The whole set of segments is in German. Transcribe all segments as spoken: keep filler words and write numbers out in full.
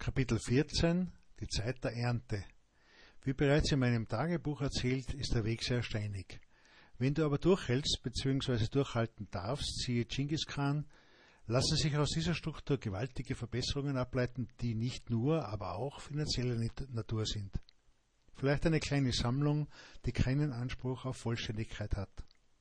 Kapitel vierzehn – Die Zeit der Ernte. Wie bereits in meinem Tagebuch erzählt, ist der Weg sehr steinig. Wenn du aber durchhältst bzw. durchhalten darfst, siehe Genghis Khan, lassen sich aus dieser Struktur gewaltige Verbesserungen ableiten, die nicht nur, aber auch finanzieller Natur sind. Vielleicht eine kleine Sammlung, die keinen Anspruch auf Vollständigkeit hat.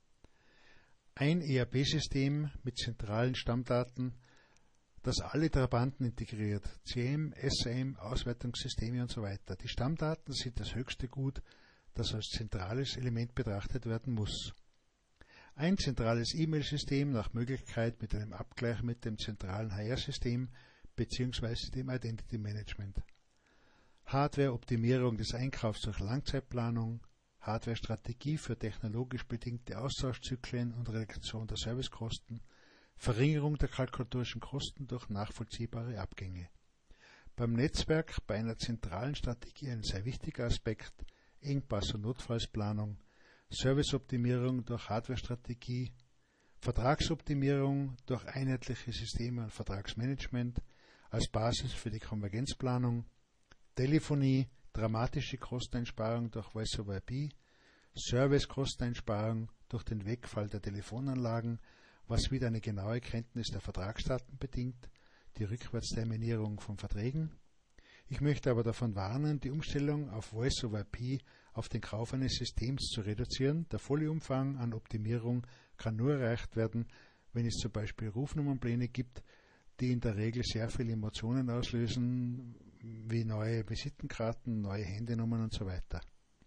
Ein E R P-System mit zentralen Stammdaten, das alle Trabanten integriert, C M, S M, Auswertungssysteme und so weiter. Die Stammdaten sind das höchste Gut, das als zentrales Element betrachtet werden muss. Ein zentrales E-Mail-System nach Möglichkeit mit einem Abgleich mit dem zentralen H R-System bzw. dem Identity Management. Hardware-Optimierung des Einkaufs durch Langzeitplanung, Hardware-Strategie für technologisch bedingte Austauschzyklen und Reduktion der Servicekosten, Verringerung der kalkulatorischen Kosten durch nachvollziehbare Abgänge. Beim Netzwerk bei einer zentralen Strategie ein sehr wichtiger Aspekt, Engpass- und Notfallsplanung, Serviceoptimierung durch Hardware-Strategie, Vertragsoptimierung durch einheitliche Systeme und Vertragsmanagement als Basis für die Konvergenzplanung, Telefonie, dramatische Kosteneinsparung durch Voice over I P, Service-Kosteneinsparung durch den Wegfall der Telefonanlagen, was wieder eine genaue Kenntnis der Vertragsdaten bedingt, die Rückwärtsterminierung von Verträgen. Ich möchte aber davon warnen, die Umstellung auf Voice over I P auf den Kauf eines Systems zu reduzieren. Der volle Umfang an Optimierung kann nur erreicht werden, wenn es zum Beispiel Rufnummernpläne gibt, die in der Regel sehr viele Emotionen auslösen, wie neue Visitenkarten, neue Handynummern und so weiter.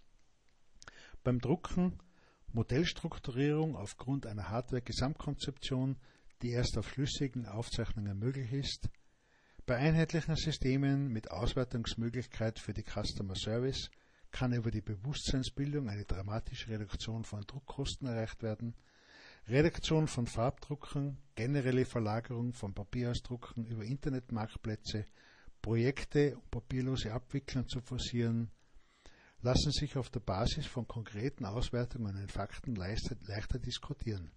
Beim Drucken Modellstrukturierung aufgrund einer Hardware-Gesamtkonzeption, die erst auf schlüssigen Aufzeichnungen möglich ist. Bei einheitlichen Systemen mit Auswertungsmöglichkeit für die Customer Service kann über die Bewusstseinsbildung eine dramatische Reduktion von Druckkosten erreicht werden. Reduktion von Farbdrucken, generelle Verlagerung von Papierausdrucken über Internetmarktplätze, Projekte und papierlose Abwicklung zu forcieren, lassen sich auf der Basis von konkreten Auswertungen und Fakten leichter, leichter diskutieren.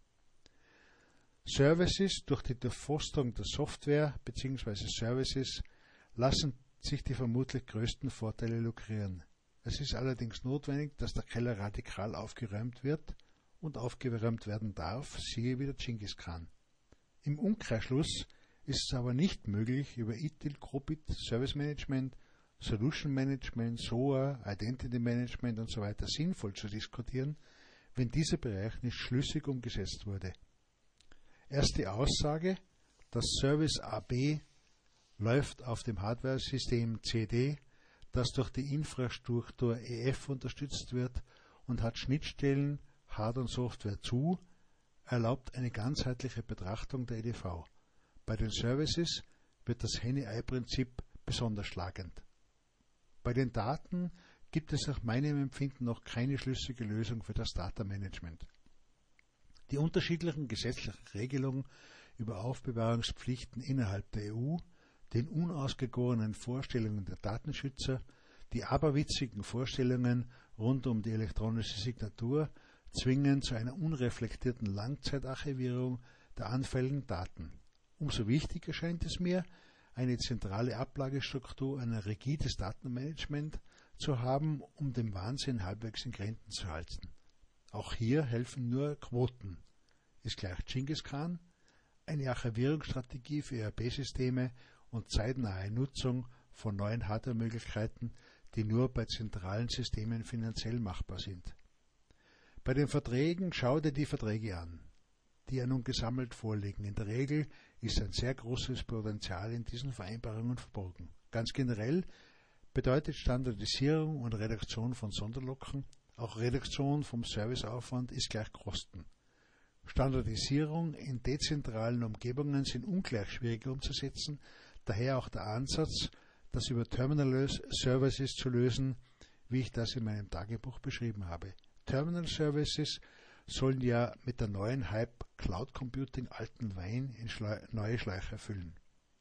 Services durch die Durchforstung der Software bzw. Services lassen sich die vermutlich größten Vorteile lukrieren. Es ist allerdings notwendig, dass der Keller radikal aufgeräumt wird und aufgeräumt werden darf, siehe wieder Genghis Khan. Im Umkehrschluss ist es aber nicht möglich, über I T I L, Copit, Service Management, Solution Management, S O A, Identity Management und so weiter sinnvoll zu diskutieren, wenn dieser Bereich nicht schlüssig umgesetzt wurde. Erst die Aussage, das Service A B läuft auf dem Hardware-System C D, das durch die Infrastruktur E F unterstützt wird und hat Schnittstellen Hard- und Software zu, erlaubt eine ganzheitliche Betrachtung der E D V. Bei den Services wird das Henne-Ei-Prinzip besonders schlagend. Bei den Daten gibt es nach meinem Empfinden noch keine schlüssige Lösung für das Data Management. Die unterschiedlichen gesetzlichen Regelungen über Aufbewahrungspflichten innerhalb der E U, den unausgegorenen Vorstellungen der Datenschützer, die aberwitzigen Vorstellungen rund um die elektronische Signatur zwingen zu einer unreflektierten Langzeitarchivierung der anfälligen Daten. Umso wichtiger scheint es mir, eine zentrale Ablagestruktur, ein rigides Datenmanagement zu haben, um den Wahnsinn halbwegs in Grenzen zu halten. Auch hier helfen nur Quoten. Ist gleich Genghis Khan, eine Archivierungsstrategie für E R P-Systeme und zeitnahe Nutzung von neuen Hardware-Möglichkeiten, die nur bei zentralen Systemen finanziell machbar sind. Bei den Verträgen schau dir die Verträge an, die ja nun gesammelt vorliegen. In der Regel ist ein sehr großes Potenzial in diesen Vereinbarungen verborgen. Ganz generell bedeutet Standardisierung und Reduktion von Sonderlocken, auch Reduktion vom Serviceaufwand ist gleich Kosten. Standardisierung in dezentralen Umgebungen sind ungleich schwieriger umzusetzen, daher auch der Ansatz, das über Terminal Services zu lösen, wie ich das in meinem Tagebuch beschrieben habe. Terminal Services sollen ja mit der neuen Hype Cloud Computing alten Wein in Schle- neue Schläuche füllen.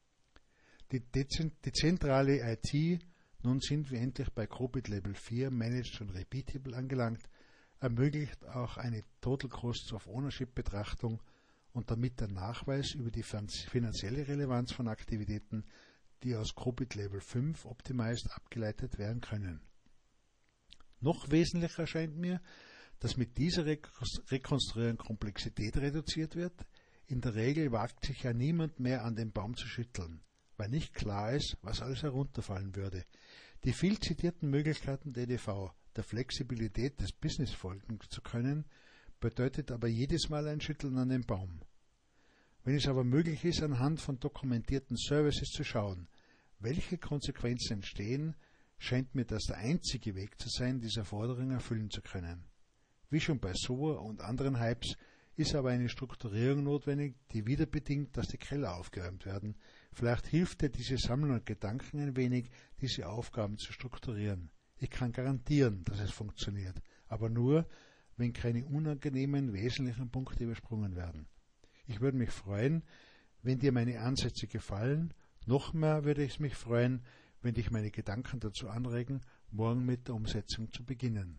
Die, Dezent- die zentrale I T, nun sind wir endlich bei Copit Level vier Managed und Repeatable angelangt, ermöglicht auch eine Total Cost of Ownership Betrachtung und damit der Nachweis über die finanzielle Relevanz von Aktivitäten, die aus COBIT Level fünf Optimized abgeleitet werden können. Noch wesentlicher erscheint mir, dass mit dieser Rekonstruierung Komplexität reduziert wird. In der Regel wagt sich ja niemand mehr an den Baum zu schütteln, weil nicht klar ist, was alles herunterfallen würde. Die viel zitierten Möglichkeiten der E D V, der Flexibilität des Business folgen zu können, bedeutet aber jedes Mal ein Schütteln an den Baum. Wenn es aber möglich ist, anhand von dokumentierten Services zu schauen, welche Konsequenzen entstehen, scheint mir das der einzige Weg zu sein, diese Forderung erfüllen zu können. Wie schon bei S O A und anderen Hypes ist aber eine Strukturierung notwendig, die wieder bedingt, dass die Keller aufgeräumt werden. Vielleicht hilft dir diese Sammlung an Gedanken ein wenig, diese Aufgaben zu strukturieren. Ich kann garantieren, dass es funktioniert, aber nur, wenn keine unangenehmen, wesentlichen Punkte übersprungen werden. Ich würde mich freuen, wenn dir meine Ansätze gefallen. Noch mehr würde ich mich freuen, wenn dich meine Gedanken dazu anregen, morgen mit der Umsetzung zu beginnen.